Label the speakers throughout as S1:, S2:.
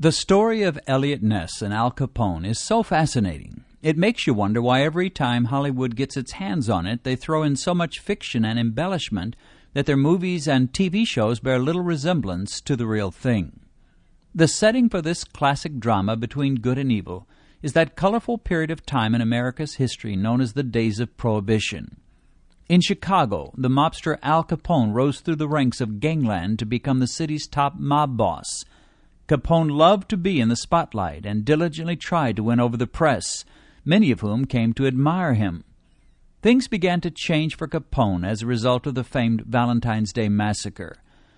S1: The story of Eliot Ness and Al Capone is so fascinating. It makes you wonder why every time Hollywood gets its hands on it, they throw in so much fiction and embellishment that their movies and TV shows bear little resemblance to the real thing. The setting for this classic drama between good and evil is that colorful period of time in America's history known as the days of Prohibition. In Chicago, the mobster Al Capone rose through the ranks of gangland to become the city's top mob boss. Capone loved to be in the spotlight and diligently tried to win over the press, many of whom came to admire him. Things began to change for Capone as a result of the famed Valentine's Day Massacre.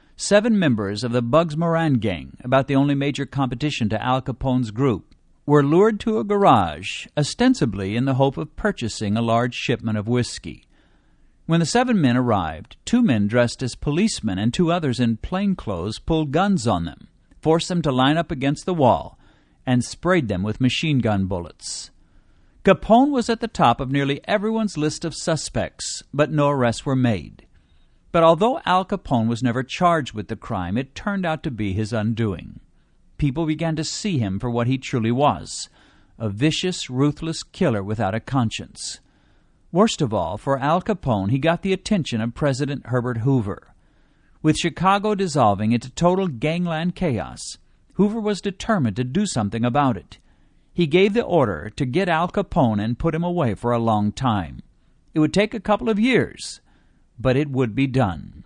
S1: 7 members of the Bugs Moran gang, about the only major competition to Al Capone's group, were lured to a garage, ostensibly in the hope of purchasing a large shipment of whiskey. When the 7 men arrived, 2 men dressed as policemen and 2 others in plainclothes pulled guns on them, forced them to line up against the wall, and sprayed them with machine gun bullets. Capone was at the top of nearly everyone's list of suspects, but no arrests were made. But although Al Capone was never charged with the crime, it turned out to be his undoing. People began to see him for what he truly was, a vicious, ruthless killer without a conscience. Worst of all, for Al Capone, he got the attention of President Herbert Hoover. With Chicago dissolving into total gangland chaos, Hoover was determined to do something about it. He gave the order to get Al Capone and put him away for a long time. It would take a couple of years, but it would be done.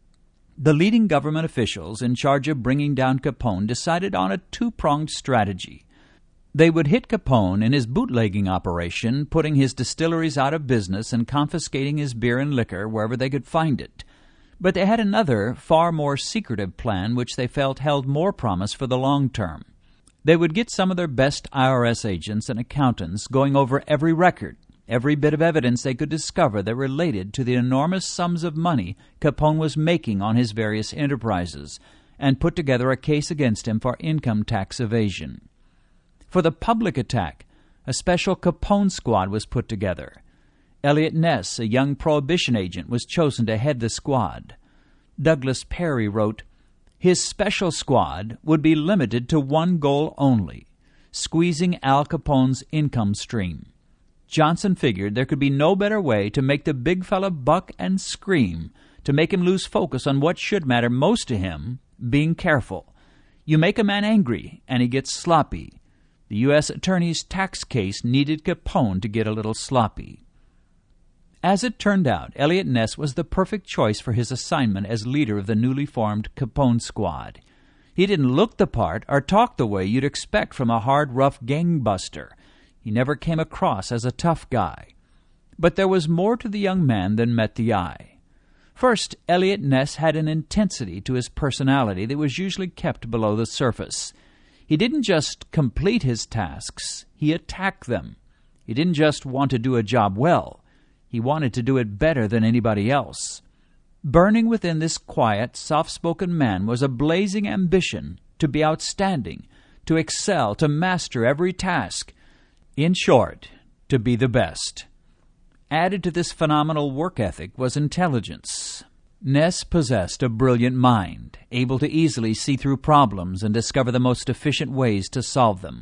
S1: The leading government officials in charge of bringing down Capone decided on a 2-pronged strategy. They would hit Capone in his bootlegging operation, putting his distilleries out of business and confiscating his beer and liquor wherever they could find it. But they had another, far more secretive plan which they felt held more promise for the long term. They would get some of their best IRS agents and accountants going over every record, every bit of evidence they could discover that related to the enormous sums of money Capone was making on his various enterprises, and put together a case against him for income tax evasion. For the public attack, a special Capone squad was put together. Eliot Ness, a young Prohibition agent, was chosen to head the squad. Douglas Perry wrote, "His special squad would be limited to one goal only, squeezing Al Capone's income stream. Johnson figured there could be no better way to make the big fella buck and scream, to make him lose focus on what should matter most to him, being careful. You make a man angry, and he gets sloppy. The U.S. Attorney's tax case needed Capone to get a little sloppy." As it turned out, Eliot Ness was the perfect choice for his assignment as leader of the newly formed Capone squad. He didn't look the part or talk the way you'd expect from a hard, rough gangbuster. He never came across as a tough guy. But there was more to the young man than met the eye. First, Eliot Ness had an intensity to his personality that was usually kept below the surface. He didn't just complete his tasks, he attacked them. He didn't just want to do a job well, he wanted to do it better than anybody else. Burning within this quiet, soft-spoken man was a blazing ambition to be outstanding, to excel, to master every task. In short, to be the best. Added to this phenomenal work ethic was intelligence. Ness possessed a brilliant mind, able to easily see through problems and discover the most efficient ways to solve them.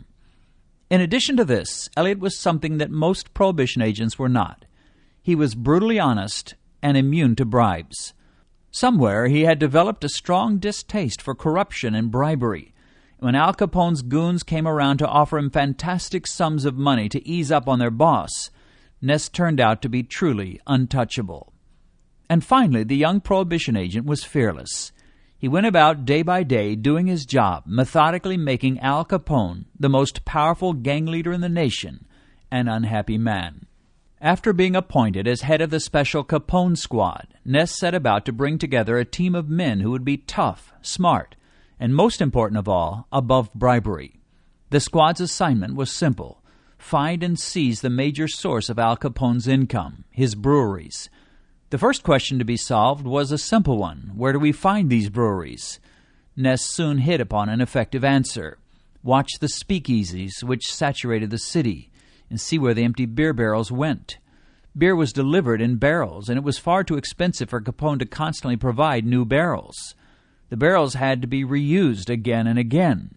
S1: In addition to this, Eliot was something that most Prohibition agents were not. He was brutally honest and immune to bribes. Somewhere he had developed a strong distaste for corruption and bribery. When Al Capone's goons came around to offer him fantastic sums of money to ease up on their boss, Ness turned out to be truly untouchable. And finally, the young Prohibition agent was fearless. He went about day by day doing his job, methodically making Al Capone, the most powerful gang leader in the nation, an unhappy man. After being appointed as head of the special Capone squad, Ness set about to bring together a team of men who would be tough, smart, and most important of all, above bribery. The squad's assignment was simple: find and seize the major source of Al Capone's income, his breweries. The first question to be solved was a simple one: where do we find these breweries? Ness soon hit upon an effective answer. Watch the speakeasies which saturated the city, and see where the empty beer barrels went. Beer was delivered in barrels, and it was far too expensive for Capone to constantly provide new barrels. The barrels had to be reused again and again.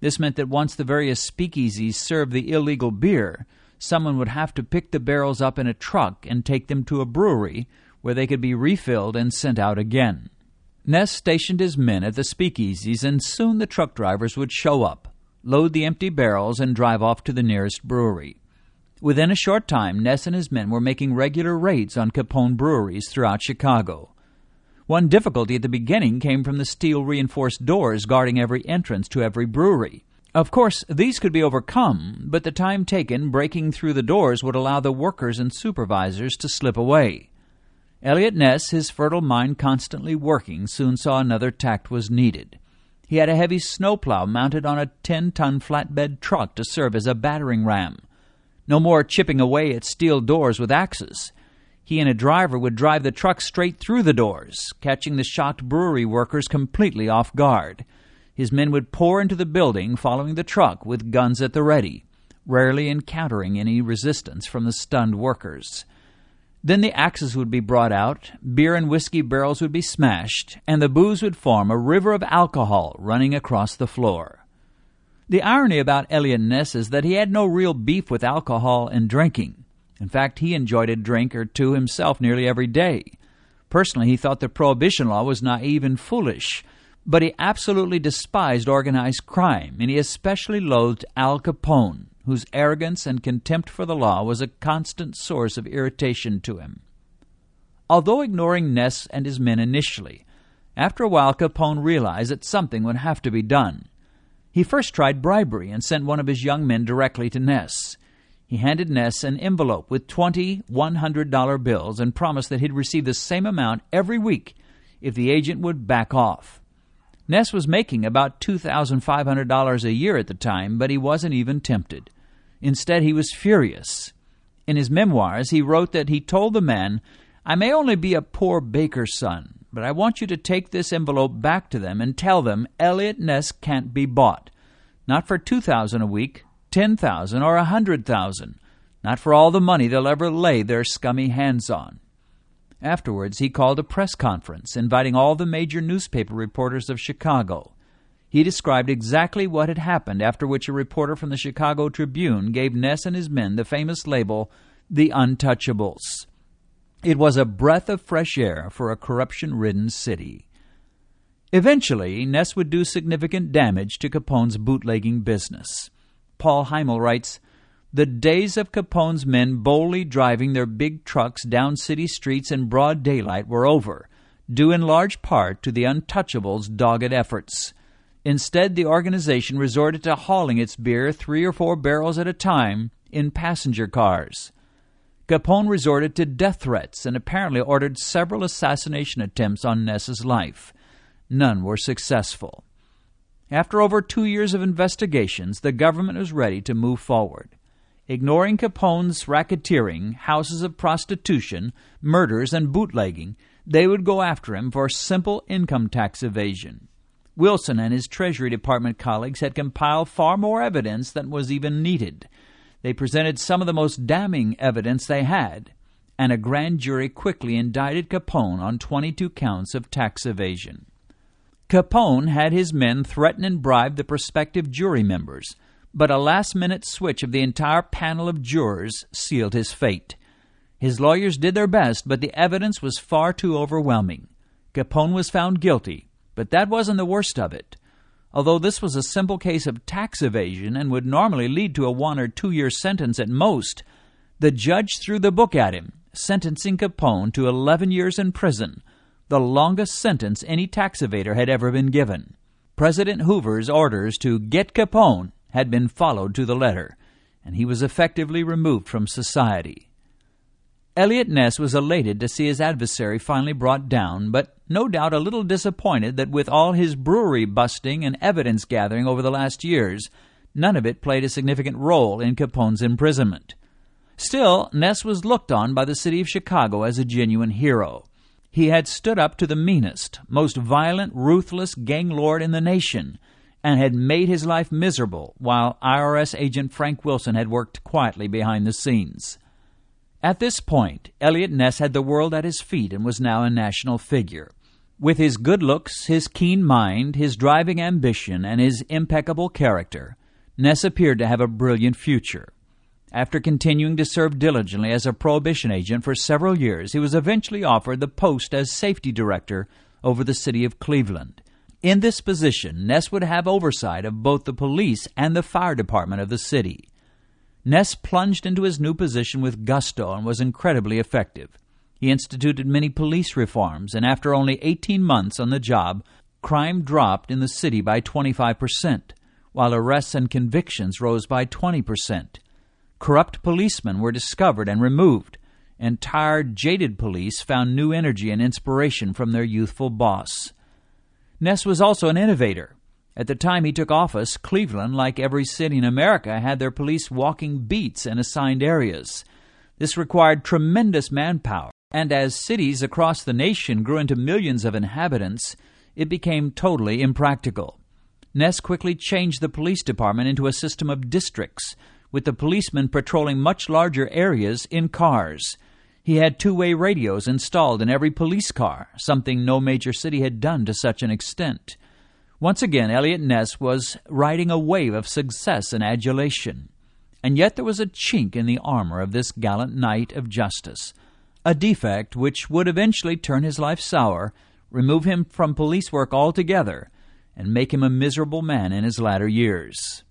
S1: This meant that once the various speakeasies served the illegal beer, someone would have to pick the barrels up in a truck and take them to a brewery where they could be refilled and sent out again. Ness stationed his men at the speakeasies, and soon the truck drivers would show up, load the empty barrels, and drive off to the nearest brewery. Within a short time, Ness and his men were making regular raids on Capone breweries throughout Chicago. One difficulty at the beginning came from the steel-reinforced doors guarding every entrance to every brewery. Of course, these could be overcome, but the time taken breaking through the doors would allow the workers and supervisors to slip away. Eliot Ness, his fertile mind constantly working, soon saw another tact was needed. He had a heavy snowplow mounted on a 10-ton flatbed truck to serve as a battering ram. No more chipping away at steel doors with axes. He and a driver would drive the truck straight through the doors, catching the shocked brewery workers completely off guard. His men would pour into the building, following the truck with guns at the ready, rarely encountering any resistance from the stunned workers. Then the axes would be brought out, beer and whiskey barrels would be smashed, and the booze would form a river of alcohol running across the floor. The irony about Eliot Ness is that he had no real beef with alcohol and drinking. In fact, he enjoyed a drink or two himself nearly every day. Personally, he thought the Prohibition law was naive and foolish, but he absolutely despised organized crime, and he especially loathed Al Capone, whose arrogance and contempt for the law was a constant source of irritation to him. Although ignoring Ness and his men initially, after a while Capone realized that something would have to be done. He first tried bribery and sent one of his young men directly to Ness. He handed Ness an envelope with 20 $100 bills and promised that he'd receive the same amount every week if the agent would back off. Ness was making about $2,500 a year at the time, but he wasn't even tempted. Instead, he was furious. In his memoirs, he wrote that he told the man, "I may only be a poor baker's son, but I want you to take this envelope back to them and tell them Eliot Ness can't be bought. Not for $2,000 a week, $10,000 or $100,000. Not for all the money they'll ever lay their scummy hands on." Afterwards, he called a press conference, inviting all the major newspaper reporters of Chicago. He described exactly what had happened, after which a reporter from the Chicago Tribune gave Ness and his men the famous label, the Untouchables. It was a breath of fresh air for a corruption-ridden city. Eventually, Ness would do significant damage to Capone's bootlegging business. Paul Heimel writes, "The days of Capone's men boldly driving their big trucks down city streets in broad daylight were over, due in large part to the Untouchables' dogged efforts. Instead, the organization resorted to hauling its beer 3 or 4 barrels at a time in passenger cars. Capone resorted to death threats and apparently ordered several assassination attempts on Ness's life. None were successful. After over 2 years of investigations, the government was ready to move forward. Ignoring Capone's racketeering, houses of prostitution, murders, and bootlegging, they would go after him for simple income tax evasion. Wilson and his Treasury Department colleagues had compiled far more evidence than was even needed. They presented some of the most damning evidence they had, and a grand jury quickly indicted Capone on 22 counts of tax evasion. Capone had his men threaten and bribe the prospective jury members, but a last-minute switch of the entire panel of jurors sealed his fate. His lawyers did their best, but the evidence was far too overwhelming. Capone was found guilty, but that wasn't the worst of it. Although this was a simple case of tax evasion and would normally lead to a 1 or 2 year sentence at most, the judge threw the book at him, sentencing Capone to 11 years in prison, the longest sentence any tax evader had ever been given. President Hoover's orders to get Capone had been followed to the letter, and he was effectively removed from society. Eliot Ness was elated to see his adversary finally brought down, but no doubt a little disappointed that with all his brewery busting and evidence gathering over the last years, none of it played a significant role in Capone's imprisonment. Still, Ness was looked on by the city of Chicago as a genuine hero. He had stood up to the meanest, most violent, ruthless gang lord in the nation, and had made his life miserable, while IRS agent Frank Wilson had worked quietly behind the scenes. At this point, Eliot Ness had the world at his feet and was now a national figure. With his good looks, his keen mind, his driving ambition, and his impeccable character, Ness appeared to have a brilliant future. After continuing to serve diligently as a prohibition agent for several years, he was eventually offered the post as safety director over the city of Cleveland. In this position, Ness would have oversight of both the police and the fire department of the city. Ness plunged into his new position with gusto and was incredibly effective. He instituted many police reforms, and after only 18 months on the job, crime dropped in the city by 25%, while arrests and convictions rose by 20%. Corrupt policemen were discovered and removed, and tired, jaded police found new energy and inspiration from their youthful boss. Ness was also an innovator. At the time he took office, Cleveland, like every city in America, had their police walking beats in assigned areas. This required tremendous manpower, and as cities across the nation grew into millions of inhabitants, it became totally impractical. Ness quickly changed the police department into a system of districts, with the policemen patrolling much larger areas in cars. He had two-way radios installed in every police car, something no major city had done to such an extent. Once again, Eliot Ness was riding a wave of success and adulation. And yet there was a chink in the armor of this gallant knight of justice, a defect which would eventually turn his life sour, remove him from police work altogether, and make him a miserable man in his latter years.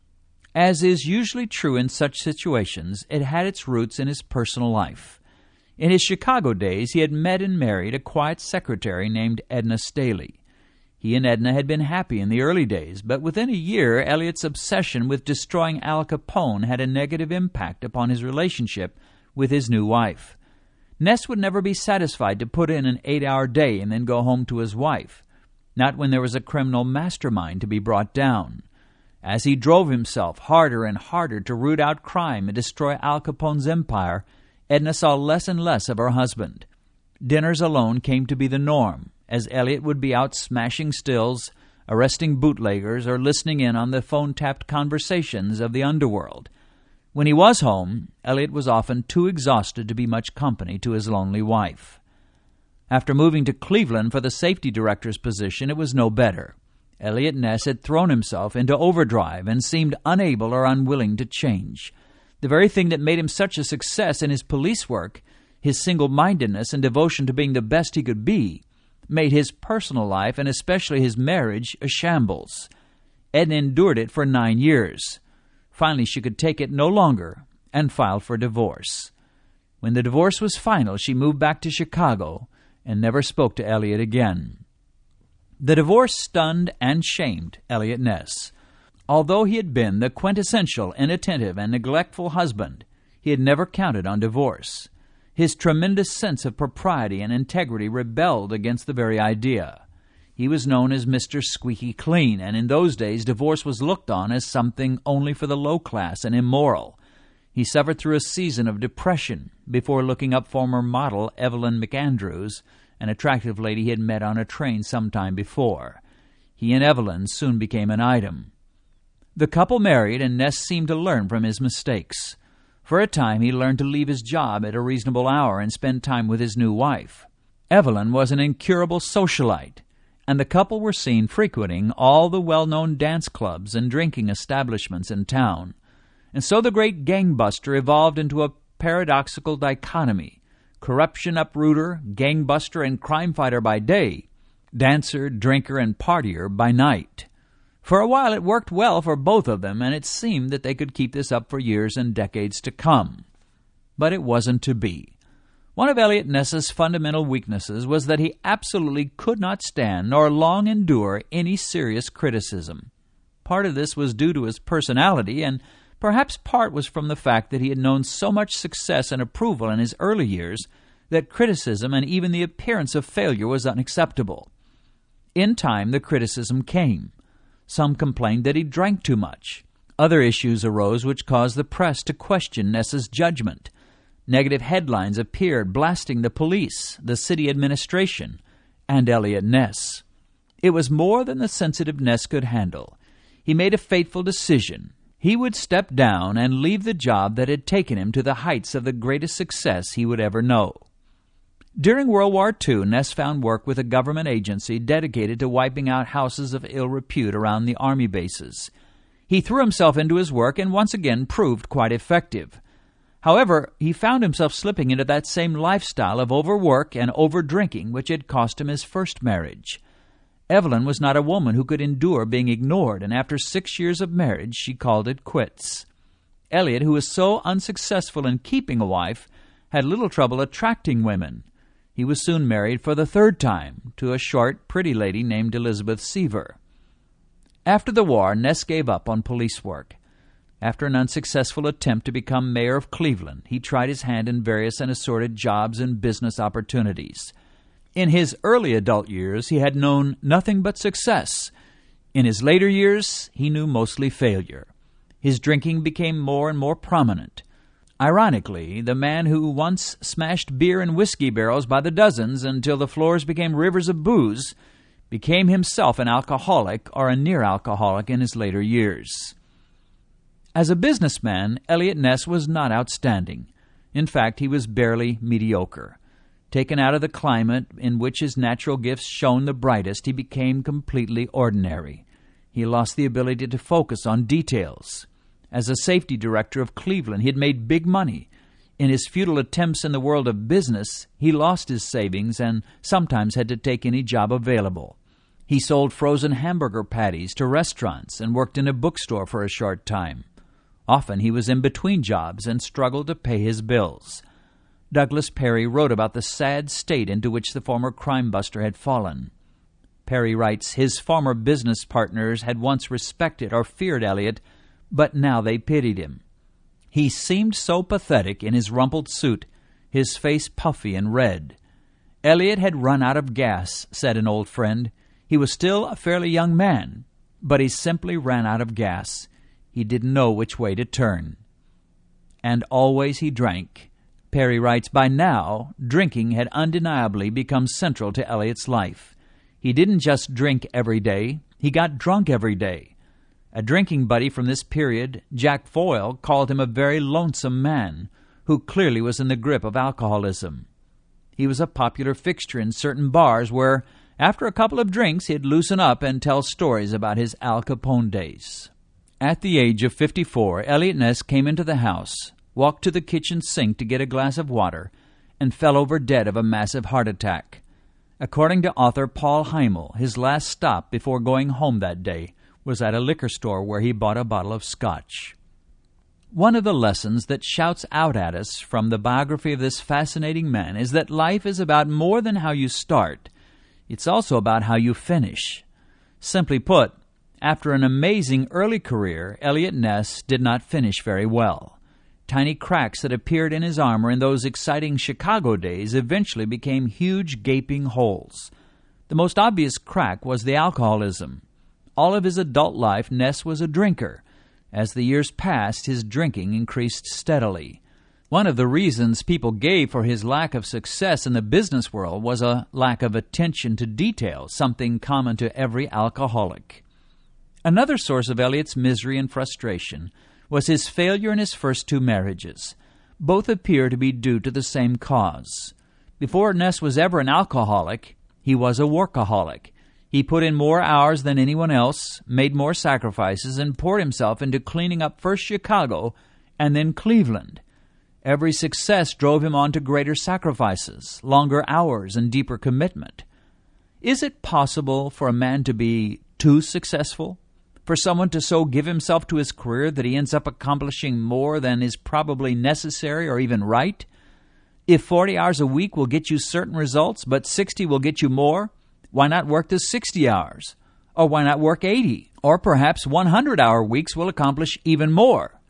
S1: As is usually true in such situations, it had its roots in his personal life. In his Chicago days, he had met and married a quiet secretary named Edna Staley. He and Edna had been happy in the early days, but within a year, Eliot's obsession with destroying Al Capone had a negative impact upon his relationship with his new wife. Ness would never be satisfied to put in an 8-hour day and then go home to his wife, not when there was a criminal mastermind to be brought down. As he drove himself harder and harder to root out crime and destroy Al Capone's empire, Edna saw less and less of her husband. Dinners alone came to be the norm, as Eliot would be out smashing stills, arresting bootleggers, or listening in on the phone-tapped conversations of the underworld. When he was home, Eliot was often too exhausted to be much company to his lonely wife. After moving to Cleveland for the safety director's position, it was no better. Eliot Ness had thrown himself into overdrive and seemed unable or unwilling to change. The very thing that made him such a success in his police work, his single-mindedness and devotion to being the best he could be, made his personal life, and especially his marriage, a shambles. Edna endured it for 9 years. Finally, she could take it no longer and filed for divorce. When the divorce was final, she moved back to Chicago and never spoke to Eliot again. The divorce stunned and shamed Eliot Ness. Although he had been the quintessential inattentive and neglectful husband, he had never counted on divorce. His tremendous sense of propriety and integrity rebelled against the very idea. He was known as Mr. Squeaky Clean, and in those days divorce was looked on as something only for the low class and immoral. He suffered through a season of depression before looking up former model Evelyn McAndrews, an attractive lady he had met on a train some time before. He and Evelyn soon became an item. The couple married, and Ness seemed to learn from his mistakes. For a time, he learned to leave his job at a reasonable hour and spend time with his new wife. Evelyn was an incurable socialite, and the couple were seen frequenting all the well-known dance clubs and drinking establishments in town. And so the great gangbuster evolved into a paradoxical dichotomy: corruption uprooter, gangbuster, and crime fighter by day, dancer, drinker, and partier by night. For a while it worked well for both of them, and it seemed that they could keep this up for years and decades to come. But it wasn't to be. One of Eliot Ness's fundamental weaknesses was that he absolutely could not stand nor long endure any serious criticism. Part of this was due to his personality, and perhaps part was from the fact that he had known so much success and approval in his early years that criticism and even the appearance of failure was unacceptable. In time, the criticism came. Some complained that he drank too much. Other issues arose which caused the press to question Ness's judgment. Negative headlines appeared blasting the police, the city administration, and Eliot Ness. It was more than the sensitive Ness could handle. He made a fateful decision. He would step down and leave the job that had taken him to the heights of the greatest success he would ever know. During World War II, Ness found work with a government agency dedicated to wiping out houses of ill repute around the Army bases. He threw himself into his work and once again proved quite effective. However, he found himself slipping into that same lifestyle of overwork and overdrinking which had cost him his first marriage. Evelyn was not a woman who could endure being ignored, and after 6 years of marriage, she called it quits. Elliot, who was so unsuccessful in keeping a wife, had little trouble attracting women. He was soon married for the third time to a short, pretty lady named Elizabeth Seaver. After the war, Ness gave up on police work. After an unsuccessful attempt to become mayor of Cleveland, he tried his hand in various and assorted jobs and business opportunities. In his early adult years, he had known nothing but success. In his later years, he knew mostly failure. His drinking became more and more prominent. Ironically, the man who once smashed beer and whiskey barrels by the dozens until the floors became rivers of booze became himself an alcoholic or a near alcoholic in his later years. As a businessman, Eliot Ness was not outstanding. In fact, he was barely mediocre. Taken out of the climate in which his natural gifts shone the brightest, he became completely ordinary. He lost the ability to focus on details. As a safety director of Cleveland, he had made big money. In his futile attempts in the world of business, he lost his savings and sometimes had to take any job available. He sold frozen hamburger patties to restaurants and worked in a bookstore for a short time. Often he was in between jobs and struggled to pay his bills. Douglas Perry wrote about the sad state into which the former crime buster had fallen. Perry writes, his former business partners had once respected or feared Eliot, but now they pitied him. He seemed so pathetic in his rumpled suit, his face puffy and red. Eliot had run out of gas, said an old friend. He was still a fairly young man, but he simply ran out of gas. He didn't know which way to turn. And always he drank. Perry writes, by now, drinking had undeniably become central to Eliot's life. He didn't just drink every day, he got drunk every day. A drinking buddy from this period, Jack Foyle, called him a very lonesome man, who clearly was in the grip of alcoholism. He was a popular fixture in certain bars where, after a couple of drinks, he'd loosen up and tell stories about his Al Capone days. At the age of 54, Eliot Ness came into the house, walked to the kitchen sink to get a glass of water, and fell over dead of a massive heart attack. According to author Paul Heimel, his last stop before going home that day was at a liquor store where he bought a bottle of scotch. One of the lessons that shouts out at us from the biography of this fascinating man is that life is about more than how you start. It's also about how you finish. Simply put, after an amazing early career, Eliot Ness did not finish very well. Tiny cracks that appeared in his armor in those exciting Chicago days eventually became huge gaping holes. The most obvious crack was the alcoholism. All of his adult life, Ness was a drinker. As the years passed, his drinking increased steadily. One of the reasons people gave for his lack of success in the business world was a lack of attention to detail, something common to every alcoholic. Another source of Eliot's misery and frustration was his failure in his first two marriages. Both appear to be due to the same cause. Before Ness was ever an alcoholic, he was a workaholic. He put in more hours than anyone else, made more sacrifices, and poured himself into cleaning up first Chicago and then Cleveland. Every success drove him on to greater sacrifices, longer hours, and deeper commitment. Is it possible for a man to be too successful? For someone to so give himself to his career that he ends up accomplishing more than is probably necessary or even right? If 40 hours a week will get you certain results, but 60 will get you more, why not work the 60 hours? Or why not work 80? Or perhaps 100-hour weeks will accomplish even more.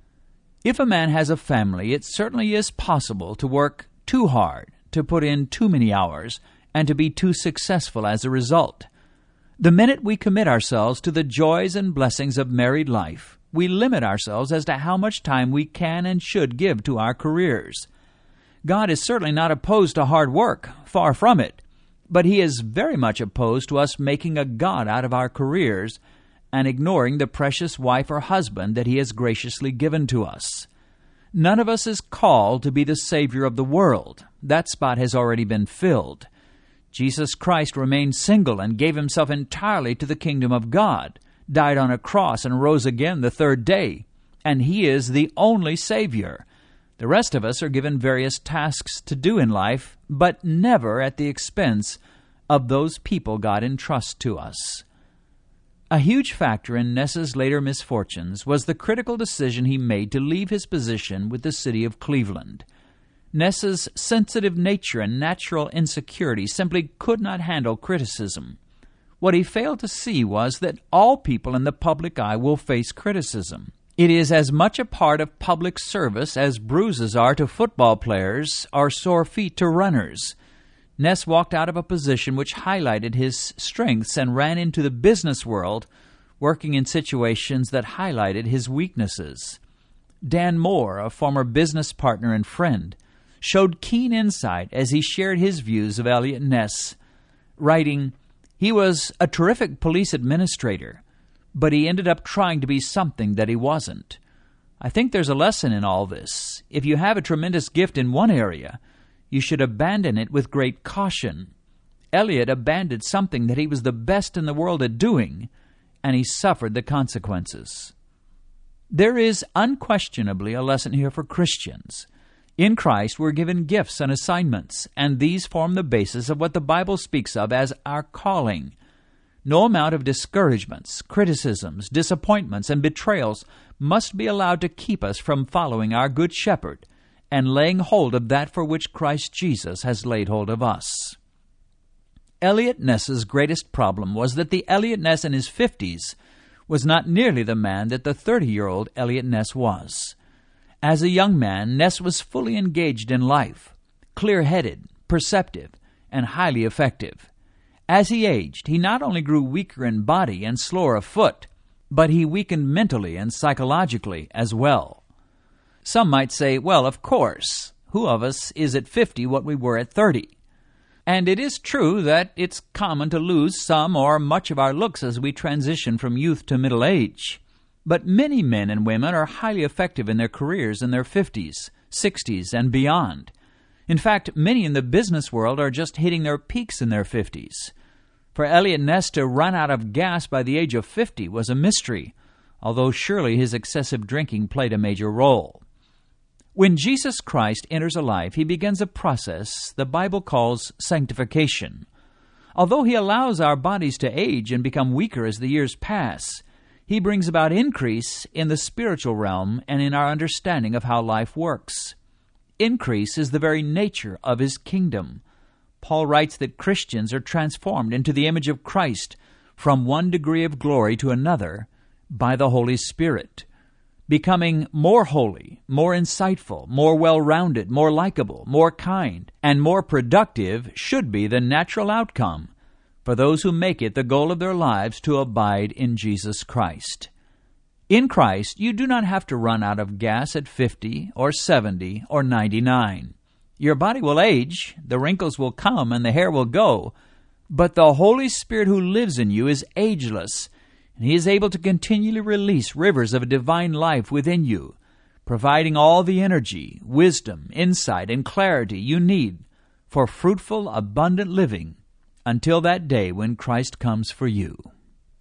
S1: If a man has a family, it certainly is possible to work too hard, to put in too many hours, and to be too successful as a result. The minute we commit ourselves to the joys and blessings of married life, we limit ourselves as to how much time we can and should give to our careers. God is certainly not opposed to hard work, far from it. But he is very much opposed to us making a god out of our careers and ignoring the precious wife or husband that he has graciously given to us. None of us is called to be the Savior of the world. that spot has already been filled. Jesus Christ remained single and gave himself entirely to the kingdom of God, died on a cross and rose again the third day, and he is the only Savior. The rest of us are given various tasks to do in life, but never at the expense of those people God entrusts to us. A huge factor in Ness's later misfortunes was the critical decision he made to leave his position with the city of Cleveland. Ness's sensitive nature and natural insecurity simply could not handle criticism. What he failed to see was that all people in the public eye will face criticism. It is as much a part of public service as bruises are to football players or sore feet to runners. Ness walked out of a position which highlighted his strengths and ran into the business world, working in situations that highlighted his weaknesses. Dan Moore, a former business partner and friend, showed keen insight as he shared his views of Eliot Ness, writing, "He was a terrific police administrator, but he ended up trying to be something that he wasn't. I think there's a lesson in all this. If you have a tremendous gift in one area, you should abandon it with great caution. Eliot abandoned something that he was the best in the world at doing, and he suffered the consequences." There is unquestionably a lesson here for Christians. In Christ, we're given gifts and assignments, and these form the basis of what the Bible speaks of as our calling. No amount of discouragements, criticisms, disappointments, and betrayals must be allowed to keep us from following our Good Shepherd and laying hold of that for which Christ Jesus has laid hold of us. Eliot Ness's greatest problem was that the Eliot Ness in his 50s was not nearly the man that the 30-year-old Eliot Ness was. As a young man, Ness was fully engaged in life, clear-headed, perceptive, and highly effective. As he aged, he not only grew weaker in body and slower of foot, but he weakened mentally and psychologically as well. Some might say, well, of course, who of us is at 50 what we were at 30? And it is true that it's common to lose some or much of our looks as we transition from youth to middle age. But many men and women are highly effective in their careers in their 50s, 60s, and beyond. In fact, many in the business world are just hitting their peaks in their 50s. For Eliot Ness to run out of gas by the age of 50 was a mystery, although surely his excessive drinking played a major role. When Jesus Christ enters a life, he begins a process the Bible calls sanctification. Although he allows our bodies to age and become weaker as the years pass, he brings about increase in the spiritual realm and in our understanding of how life works. Increase is the very nature of his kingdom. Paul writes that Christians are transformed into the image of Christ from one degree of glory to another by the Holy Spirit. Becoming more holy, more insightful, more well-rounded, more likable, more kind, and more productive should be the natural outcome for those who make it the goal of their lives to abide in Jesus Christ. In Christ, you do not have to run out of gas at 50 or 70 or 99. Your body will age, the wrinkles will come, and the hair will go, but the Holy Spirit who lives in you is ageless, and he is able to continually release rivers of a divine life within you, providing all the energy, wisdom, insight, and clarity you need for fruitful, abundant living until that day when Christ comes for you.